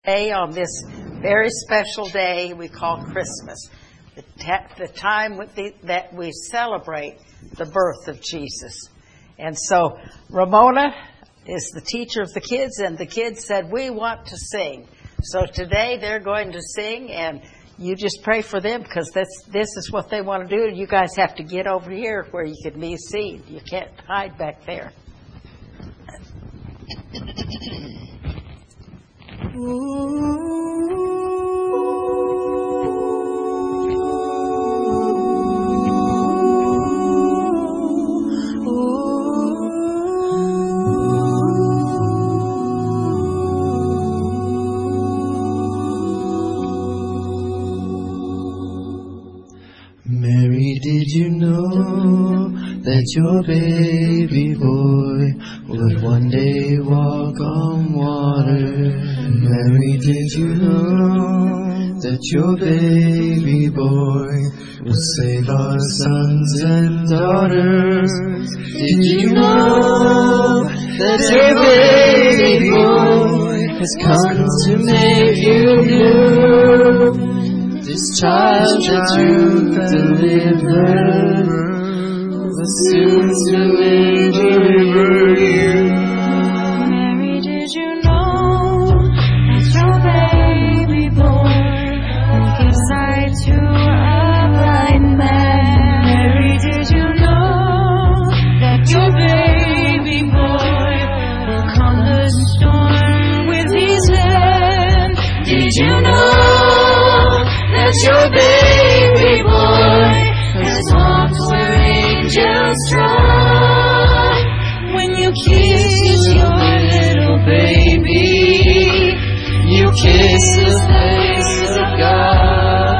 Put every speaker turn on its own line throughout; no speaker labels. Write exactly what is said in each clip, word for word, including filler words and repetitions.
Day on this very special day we call Christmas, the, ta- the time with the, that we celebrate the birth of Jesus. And so Ramona is the teacher of the kids, and the kids said, we want to sing. So today they're going to sing, and you just pray for them, because this, this is what they want to do. You guys have to get over here where you can be seen. You can't hide back there.
Mary, did you know that your baby boy would one day walk on water? Mary, did you know that your baby boy will save our sons and daughters? Did you know that your baby boy has come to make you new? This child that you delivered was soon to deliver you.
Mary, did you know that your baby boy will give sight to a blind man? Mary, did you know that your baby boy will calm the storm with his hand? Did you know that your baby boy has walked where angels trod? When you kiss your little baby, you kiss the face of God.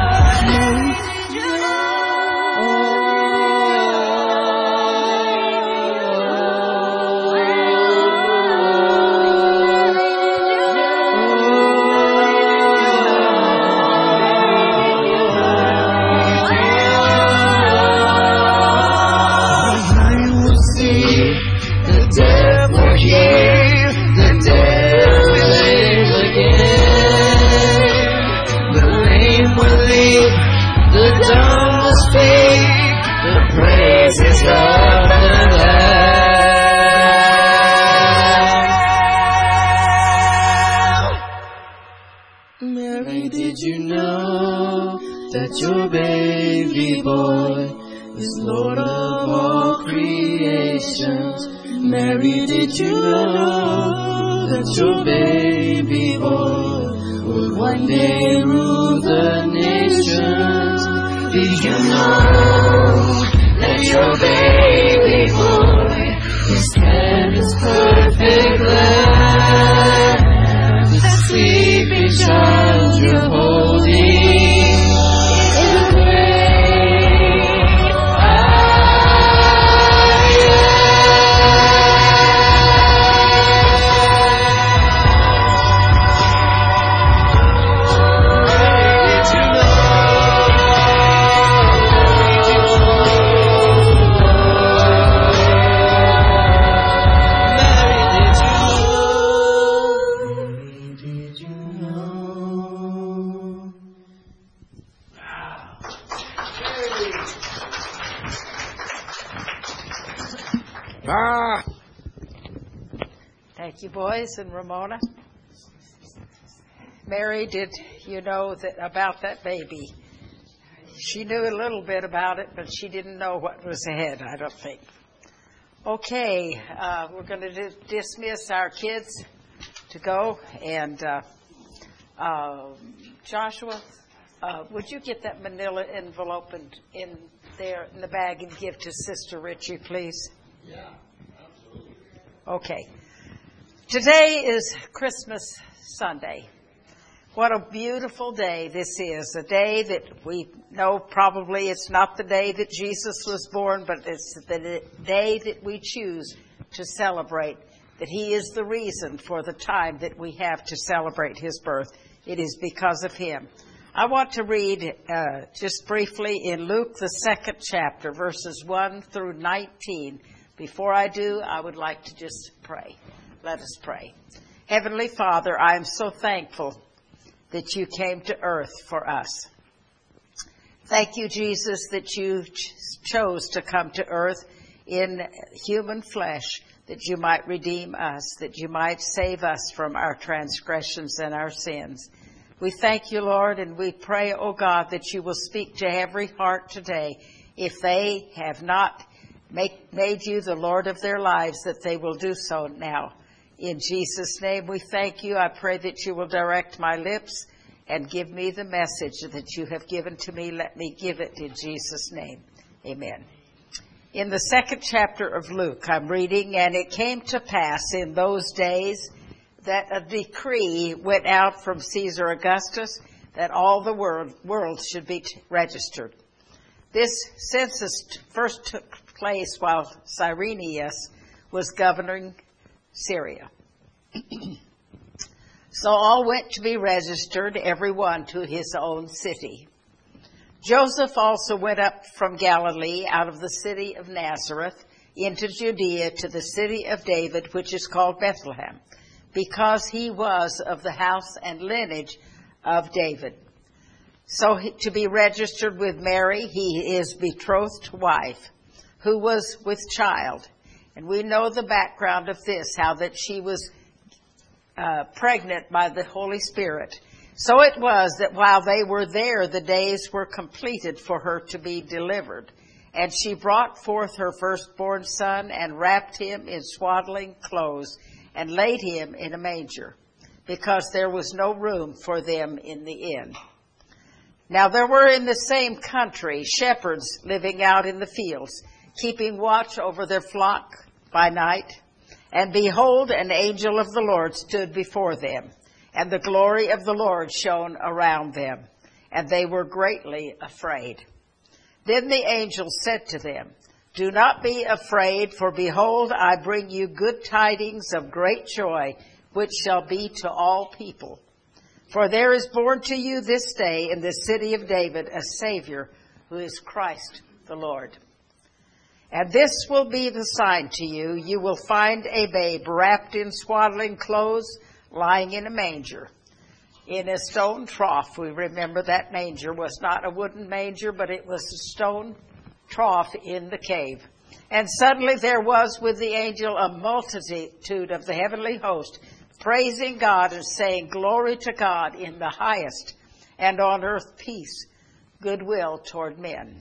Mary, did you know that your baby boy is Lord of all creations? Mary, did you know that your baby boy will one day rule the nations? Did you know that your baby boy is heaven's perfect lamb? The sleeping child you're holding is the great I
Ah. Thank you, boys and Ramona. Mary, did you know that about that baby? She knew a little bit about it, but she didn't know what was ahead, I don't think. Okay, uh, we're going to d- dismiss our kids to go. And uh, uh, Joshua, uh, would you get that manila envelope in, in there in the bag and give to Sister Richie, please?
Yeah, absolutely.
Okay. Today is Christmas Sunday. What a beautiful day this is. A day that we know probably it's not the day that Jesus was born, but it's the day that we choose to celebrate, that he is the reason for the time that we have to celebrate his birth. It is because of him. I want to read uh, just briefly in Luke, the second chapter, verses one through nineteen. Before I do, I would like to just pray. Let us pray. Heavenly Father, I am so thankful that you came to earth for us. Thank you, Jesus, that you ch- chose to come to earth in human flesh, that you might redeem us, that you might save us from our transgressions and our sins. We thank you, Lord, and we pray, O God, that you will speak to every heart today. If they have not make, made you the Lord of their lives, that they will do so now. In Jesus' name we thank you. I pray that you will direct my lips and give me the message that you have given to me. Let me give it in Jesus' name. Amen. In the second chapter of Luke, I'm reading, and it came to pass in those days that a decree went out from Caesar Augustus that all the world, world should be t- registered. This census t- first took place while Cyrenius was governing Syria. So all went to be registered, every one to his own city. Joseph also went up from Galilee out of the city of Nazareth into Judea to the city of David, which is called Bethlehem, because he was of the house and lineage of David. So he, to be registered with Mary, he is betrothed wife, who was with child. And we know the background of this, how that she was uh, pregnant by the Holy Spirit. So it was that while they were there, the days were completed for her to be delivered. And she brought forth her firstborn son and wrapped him in swaddling clothes and laid him in a manger, because there was no room for them in the inn. Now there were in the same country shepherds living out in the fields, keeping watch over their flock by night. And behold, an angel of the Lord stood before them, and the glory of the Lord shone around them, and they were greatly afraid. Then the angel said to them, "Do not be afraid, for behold, I bring you good tidings of great joy, which shall be to all people. For there is born to you this day in the city of David a Savior, who is Christ the Lord. And this will be the sign to you. You will find a babe wrapped in swaddling clothes, lying in a manger, in a stone trough." We remember that manger was not a wooden manger, but it was a stone trough in the cave. And suddenly there was with the angel a multitude of the heavenly host, praising God and saying, "Glory to God in the highest, and on earth peace, goodwill toward men."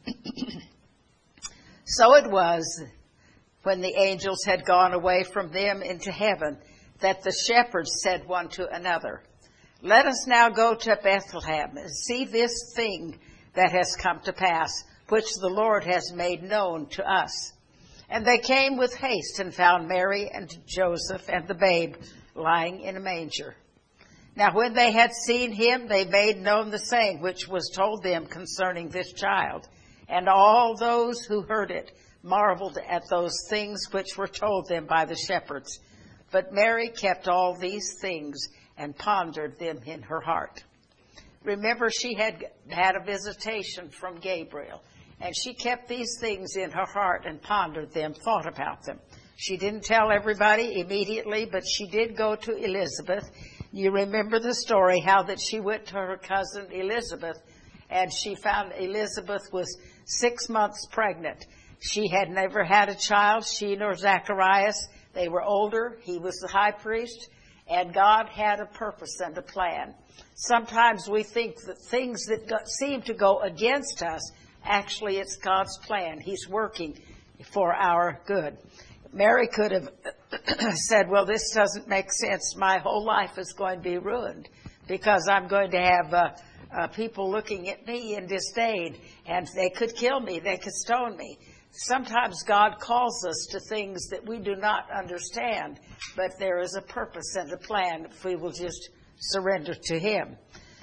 So it was, when the angels had gone away from them into heaven, that the shepherds said one to another, "Let us now go to Bethlehem and see this thing that has come to pass, which the Lord has made known to us." And they came with haste and found Mary and Joseph and the babe lying in a manger. Now when they had seen him, they made known the saying which was told them concerning this child. And all those who heard it marveled at those things which were told them by the shepherds. But Mary kept all these things and pondered them in her heart. Remember, she had had a visitation from Gabriel, and she kept these things in her heart and pondered them, thought about them. She didn't tell everybody immediately, but she did go to Elizabeth. You remember the story, how that she went to her cousin Elizabeth, and she found Elizabeth was six months pregnant. She had never had a child, she nor Zacharias. They were older. He was the high priest, and God had a purpose and a plan. Sometimes we think that things that go, seem to go against us, actually it's God's plan. He's working for our good. Mary could have said, "Well, this doesn't make sense. My whole life is going to be ruined because I'm going to have uh, uh, people looking at me in disdain, and they could kill me. They could stone me." Sometimes God calls us to things that we do not understand, but there is a purpose and a plan if we will just surrender to Him.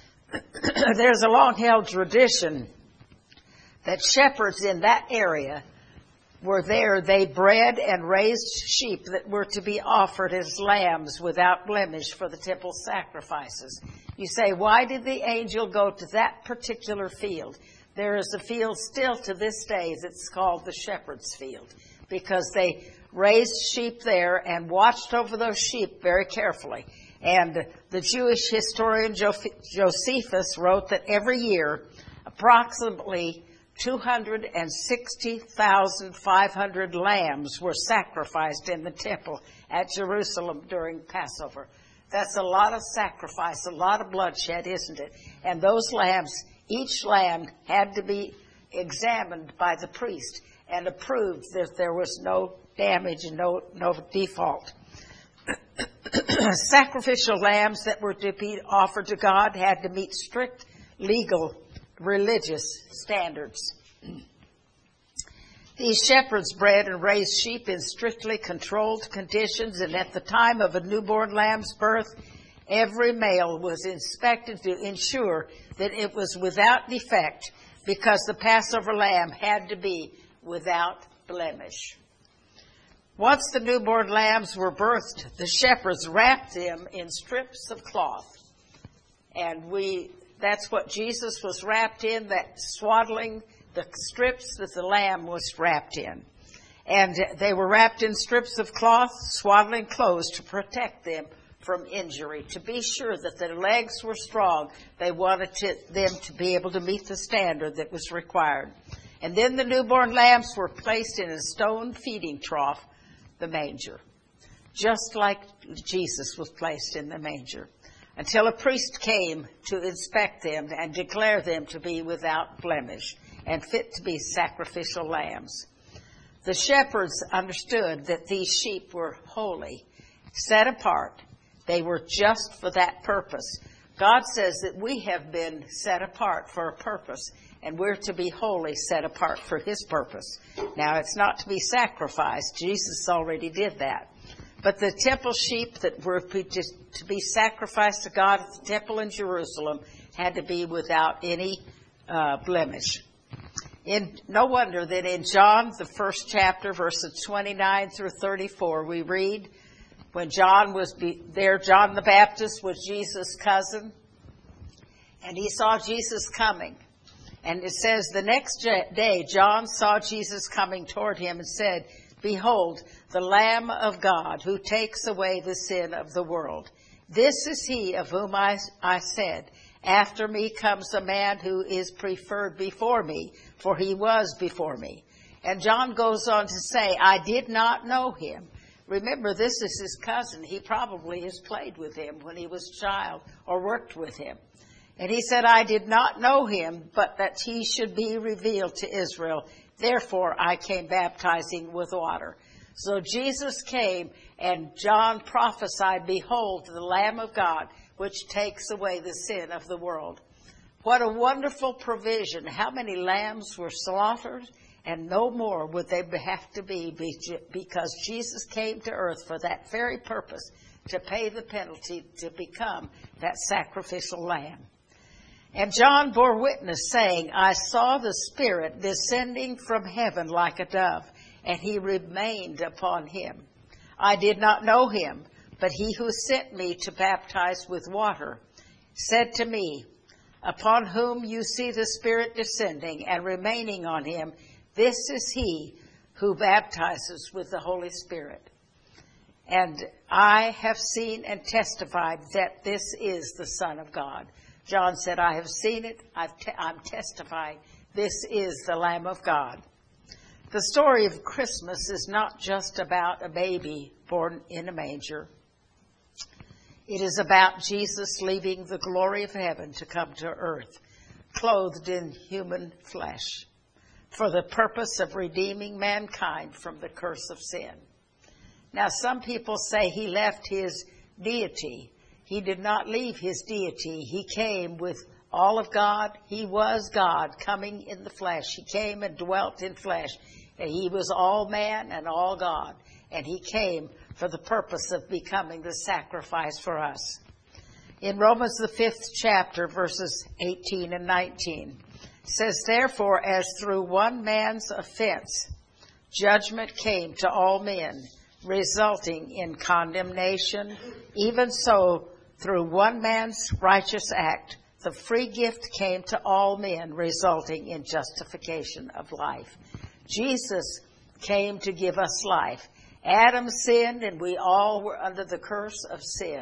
There's a long-held tradition that shepherds in that area were there. They bred and raised sheep that were to be offered as lambs without blemish for the temple sacrifices. You say, why did the angel go to that particular field? There is a field still to this day that's called the shepherd's field, because they raised sheep there and watched over those sheep very carefully. And the Jewish historian Josephus wrote that every year approximately two hundred sixty thousand five hundred lambs were sacrificed in the temple at Jerusalem during Passover. That's a lot of sacrifice, a lot of bloodshed, isn't it? And those lambs, each lamb had to be examined by the priest and approved that there was no damage and no, no default. Sacrificial lambs that were to be offered to God had to meet strict legal religious standards. These shepherds bred and raised sheep in strictly controlled conditions, and at the time of a newborn lamb's birth, every male was inspected to ensure that it was without defect, because the Passover lamb had to be without blemish. Once the newborn lambs were birthed, the shepherds wrapped them in strips of cloth. And we that's what Jesus was wrapped in, that swaddling, the strips that the lamb was wrapped in. And they were wrapped in strips of cloth, swaddling clothes to protect them from injury, to be sure that their legs were strong. They wanted to, them to be able to meet the standard that was required. And then the newborn lambs were placed in a stone feeding trough, the manger, just like Jesus was placed in the manger, until a priest came to inspect them and declare them to be without blemish and fit to be sacrificial lambs. The shepherds understood that these sheep were holy, set apart. They were just for that purpose. God says that we have been set apart for a purpose, and we're to be holy, set apart for his purpose. Now, it's not to be sacrificed. Jesus already did that. But the temple sheep that were to be sacrificed to God at the temple in Jerusalem had to be without any uh, blemish. In, no wonder that in John, the first chapter, verses twenty-nine through thirty-four, we read, when John was be, there, John the Baptist was Jesus' cousin, and he saw Jesus coming. And it says, the next day, John saw Jesus coming toward him and said, "Behold, the Lamb of God who takes away the sin of the world. This is he of whom I, I said, after me comes a man who is preferred before me, for he was before me." And John goes on to say, "I did not know him." Remember, this is his cousin. He probably has played with him when he was a child or worked with him. And he said, "I did not know him, but that he should be revealed to Israel. Therefore, I came baptizing with water." So Jesus came, and John prophesied, "Behold, the Lamb of God, which takes away the sin of the world." What a wonderful provision. How many lambs were slaughtered? And no more would they have to be, because Jesus came to earth for that very purpose, to pay the penalty to become that sacrificial lamb. And John bore witness, saying, "I saw the Spirit descending from heaven like a dove, and he remained upon him. I did not know him, but he who sent me to baptize with water said to me, 'Upon whom you see the Spirit descending and remaining on him, this is he who baptizes with the Holy Spirit.' And I have seen and testified that this is the Son of God." John said, "I have seen it, I've te- I'm testifying, this is the Lamb of God." The story of Christmas is not just about a baby born in a manger. It is about Jesus leaving the glory of heaven to come to earth, clothed in human flesh, for the purpose of redeeming mankind from the curse of sin. Now, some people say he left his deity. He did not leave his deity. He came with all of God. He was God coming in the flesh. He came and dwelt in flesh. He was all man and all God. And he came for the purpose of becoming the sacrifice for us. In Romans, the fifth chapter, verses eighteen and nineteen, it says, "Therefore, as through one man's offense, judgment came to all men, resulting in condemnation, even so, through one man's righteous act, the free gift came to all men, resulting in justification of life." Jesus came to give us life. Adam sinned, and we all were under the curse of sin.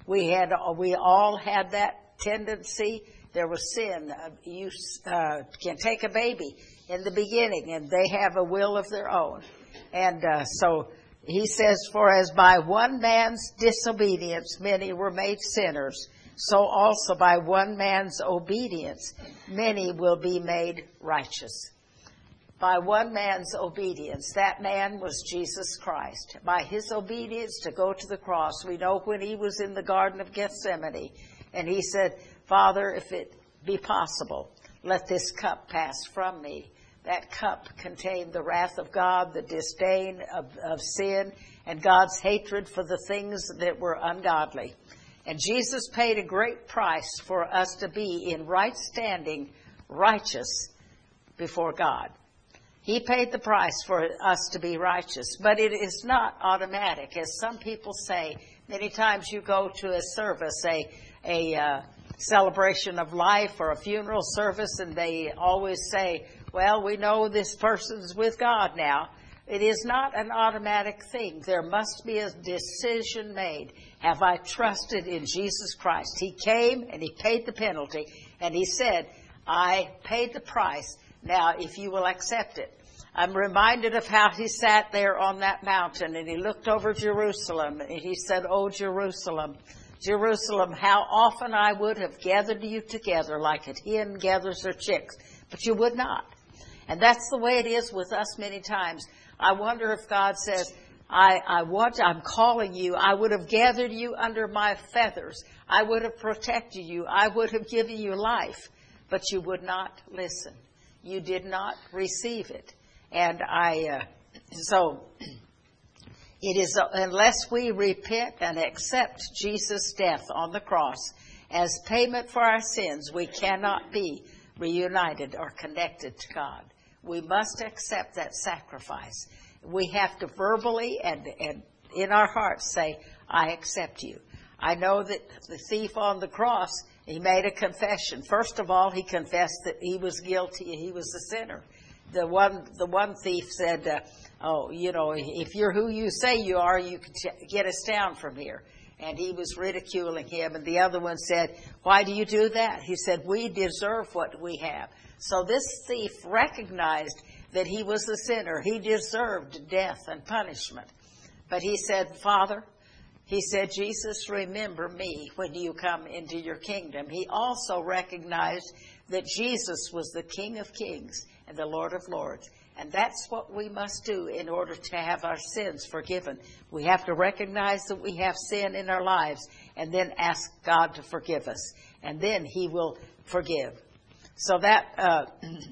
We had, we all had that tendency. There was sin. Uh, you uh, can take a baby in the beginning, and they have a will of their own. And uh, so he says, for as by one man's disobedience many were made sinners, so also by one man's obedience many will be made righteous. By one man's obedience. That man was Jesus Christ. By his obedience to go to the cross. We know when he was in the Garden of Gethsemane, and he said, Father, if it be possible, let this cup pass from me. That cup contained the wrath of God, the disdain of, of sin, and God's hatred for the things that were ungodly. And Jesus paid a great price for us to be in right standing, righteous before God. He paid the price for us to be righteous, but it is not automatic. As some people say, many times you go to a service, a, a uh, celebration of life or a funeral service, and they always say, well, we know this person's with God now. It is not an automatic thing. There must be a decision made. Have I trusted in Jesus Christ? He came and he paid the penalty, and he said, I paid the price. Now, if you will accept it. I'm reminded of how he sat there on that mountain and he looked over Jerusalem and he said, oh, Jerusalem, Jerusalem, how often I would have gathered you together like a hen gathers her chicks, but you would not. And that's the way it is with us many times. I wonder if God says, I, I want, I'm calling you. I would have gathered you under my feathers. I would have protected you. I would have given you life, but you would not listen. You did not receive it. And I, uh, so it is, uh, unless we repent and accept Jesus' death on the cross as payment for our sins, we cannot be reunited or connected to God. We must accept that sacrifice. We have to verbally and, and in our hearts say, I accept you. I know that the thief on the cross, he made a confession. First of all, he confessed that he was guilty, he was a sinner. The one, the one thief said, uh, oh, you know, if you're who you say you are, you can t- get us down from here. And he was ridiculing him. And the other one said, why do you do that? He said, we deserve what we have. So this thief recognized that he was a sinner. He deserved death and punishment. But he said, Father, he said, Jesus, remember me when you come into your kingdom. He also recognized that Jesus was the King of Kings and the Lord of Lords. And that's what we must do in order to have our sins forgiven. We have to recognize that we have sin in our lives and then ask God to forgive us. And then he will forgive. So that uh,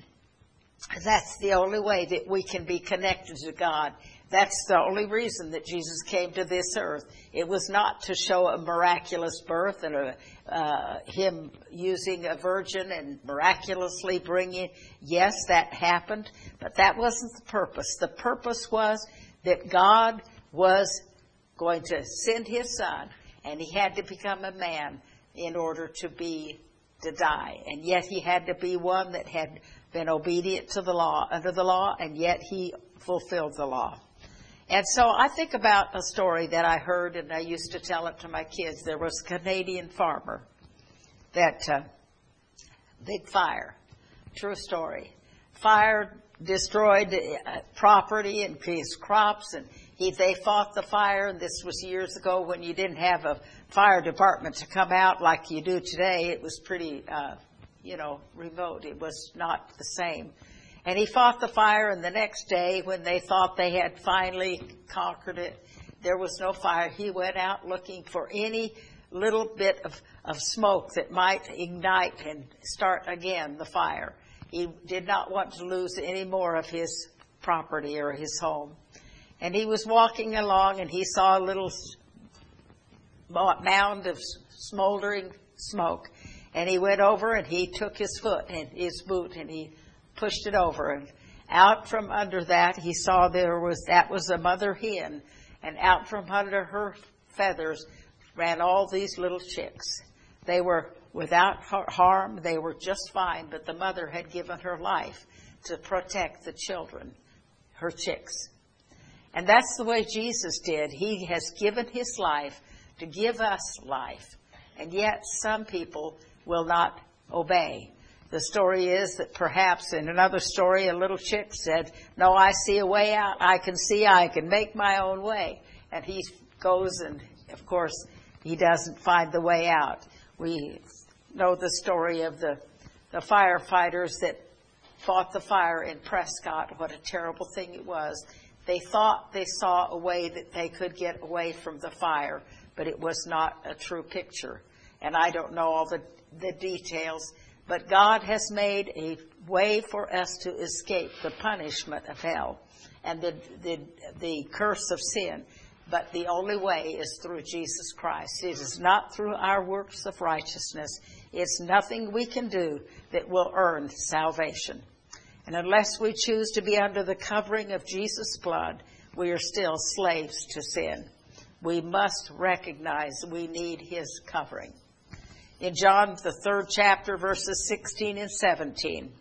that's the only way that we can be connected to God. That's the only reason that Jesus came to this earth. It was not to show a miraculous birth and a, uh, him using a virgin and miraculously bringing. Yes, that happened, but that wasn't the purpose. The purpose was that God was going to send his son, and he had to become a man in order to be to die. And yet he had to be one that had been obedient to the law, under the law, and yet he fulfilled the law. And so I think about a story that I heard, and I used to tell it to my kids. There was a Canadian farmer that, uh, big fire, true story. Fire destroyed uh, property and his crops, and he, they fought the fire, and this was years ago when you didn't have a fire department to come out like you do today. It was pretty, uh, you know, remote. It was not the same. And he fought the fire, and the next day, when they thought they had finally conquered it, there was no fire. He went out looking for any little bit of, of smoke that might ignite and start again the fire. He did not want to lose any more of his property or his home. And he was walking along, and he saw a little mound of smoldering smoke. And he went over, and he took his foot and his boot, and he pushed it over, and out from under that he saw there was that was a mother hen, and out from under her feathers ran all these little chicks. They were without harm, they were just fine, but the mother had given her life to protect the children, her chicks. And that's the way Jesus did. He has given his life to give us life. And yet some people will not obey. The story is that perhaps in another story, a little chick said, no, I see a way out. I can see I can make my own way. And he goes and, of course, he doesn't find the way out. We know the story of the, the firefighters that fought the fire in Prescott. What a terrible thing it was. They thought they saw a way that they could get away from the fire, but it was not a true picture. And I don't know all the, the details, but God has made a way for us to escape the punishment of hell and the, the, the curse of sin. But the only way is through Jesus Christ. It is not through our works of righteousness. It's nothing we can do that will earn salvation. And unless we choose to be under the covering of Jesus' blood, we are still slaves to sin. We must recognize we need his covering. In John, the third chapter, verses sixteen and seventeen,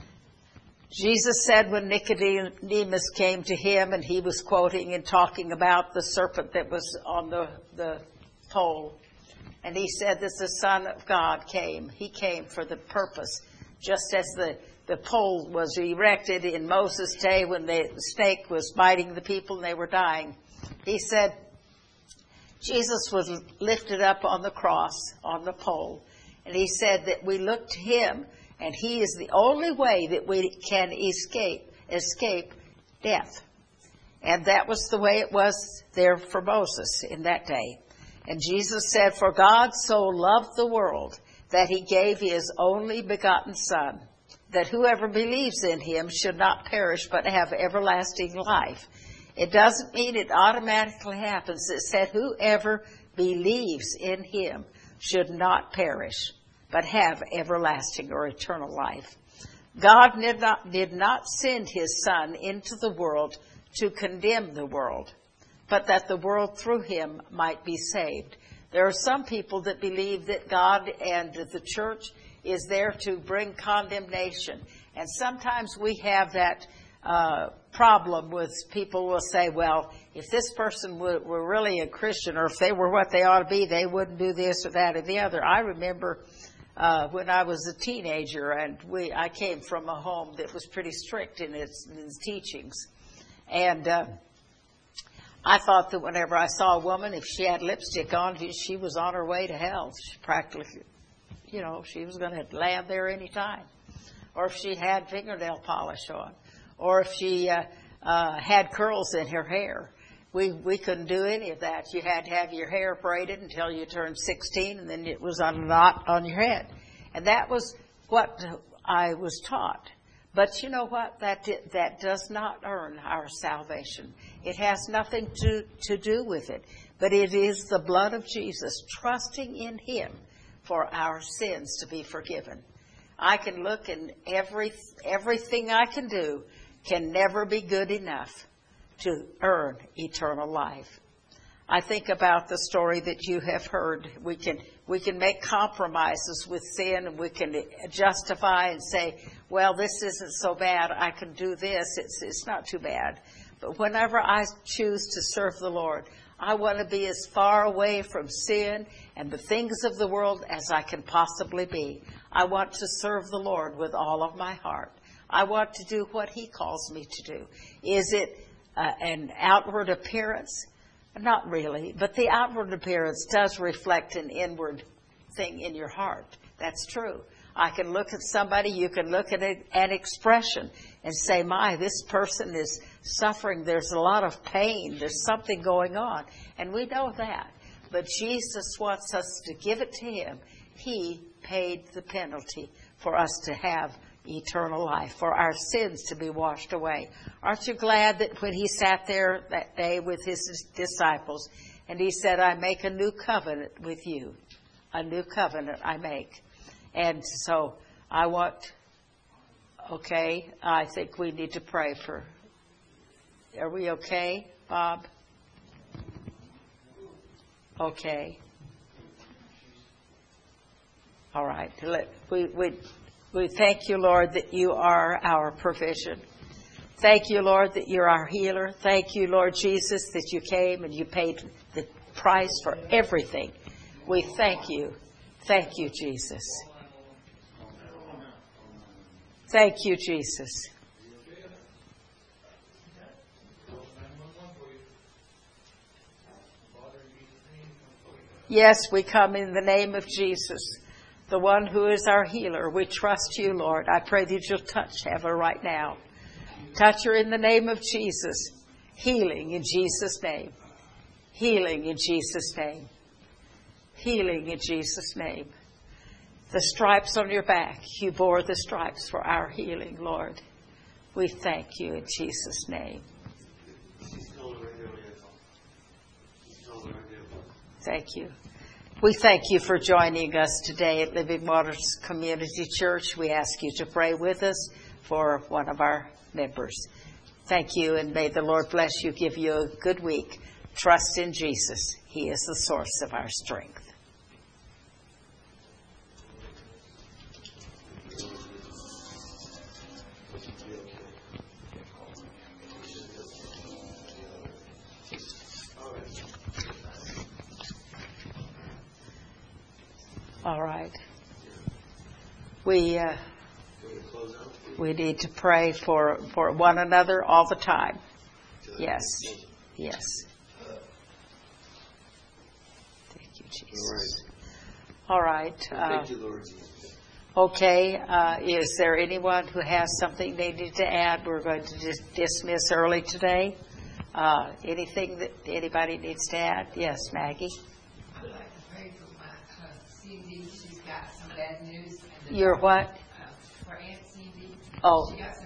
Jesus said when Nicodemus came to him, and he was quoting and talking about the serpent that was on the, the pole, and he said that the Son of God came. He came for the purpose, just as the, the pole was erected in Moses' day when the snake was biting the people and they were dying. He said Jesus was lifted up on the cross, on the pole, and he said that we look to him, and he is the only way that we can escape escape death. And that was the way it was there for Moses in that day. And Jesus said, for God so loved the world that he gave his only begotten Son, that whoever believes in him should not perish but have everlasting life. It doesn't mean it automatically happens. It said whoever believes in him should not perish but have everlasting or eternal life. God did not, did not send his Son into the world to condemn the world, but that the world through him might be saved. There are some people that believe that God and the church is there to bring condemnation. And sometimes we have that uh, problem with people will say, well, if this person were, were really a Christian, or if they were what they ought to be, they wouldn't do this or that or the other. I remember uh, when I was a teenager, and we I came from a home that was pretty strict in its, in its teachings. And uh, I thought that whenever I saw a woman, if she had lipstick on, she was on her way to hell. She practically, you know, she was going to land there any time. Or if she had fingernail polish on. Or if she uh, uh, had curls in her hair. We we couldn't do any of that. You had to have your hair braided until you turned sixteen, and then it was on a knot on your head. And that was what I was taught. But you know what? That that does not earn our salvation. It has nothing to, to do with it. But it is the blood of Jesus, trusting in him for our sins to be forgiven. I can look, and every everything I can do can never be good enough to earn eternal life. I think about the story that you have heard. We can we can make compromises with sin, and we can justify and say, well, this isn't so bad. I can do this. It's it's not too bad. But whenever I choose to serve the Lord, I want to be as far away from sin and the things of the world as I can possibly be. I want to serve the Lord with all of my heart. I want to do what he calls me to do. Is it uh, an outward appearance? Not really, but the outward appearance does reflect an inward thing in your heart. That's true. I can look at somebody, you can look at it, an expression and say, my, this person is suffering. There's a lot of pain. There's something going on. And we know that. But Jesus wants us to give it to him. He paid the penalty for us to have eternal life, for our sins to be washed away. Aren't you glad that when he sat there that day with his disciples and he said, I make a new covenant with you. A new covenant I make. And so I want, okay, I think we need to pray for, are we okay, Bob? Okay. All right. We, we, we thank you, Lord, that you are our provision. Thank you, Lord, that you're our healer. Thank you, Lord Jesus, that you came and you paid the Christ for everything. We thank you. Thank you, Jesus. Thank you, Jesus. Yes, we come in the name of Jesus, the one who is our healer. We trust you, Lord. I pray that you'll touch Heather right now. Touch her in the name of Jesus. Healing in Jesus' name. Healing in Jesus' name. Healing in Jesus' name. The stripes on your back, you bore the stripes for our healing, Lord. We thank you in Jesus' name. Thank you. We thank you for joining us today at Living Waters Community Church. We ask you to pray with us for one of our members. Thank you, and may the Lord bless you, give you a good week. Trust in Jesus. He is the source of our strength. All right. We uh, we need to pray for, for one another all the time. Yes. Yes. Thank you, Jesus. All right. Uh,
Thank you, Lord Jesus.
Okay. Uh, is there anyone who has something they need to add? We're going to dis- dismiss early today. Uh, anything that anybody needs to add? Yes, Maggie.
I'd like to pray for my uh, Cindy. She's got some bad news. And the
Your what?
Uh, for Aunt Cindy.
Oh.
She got some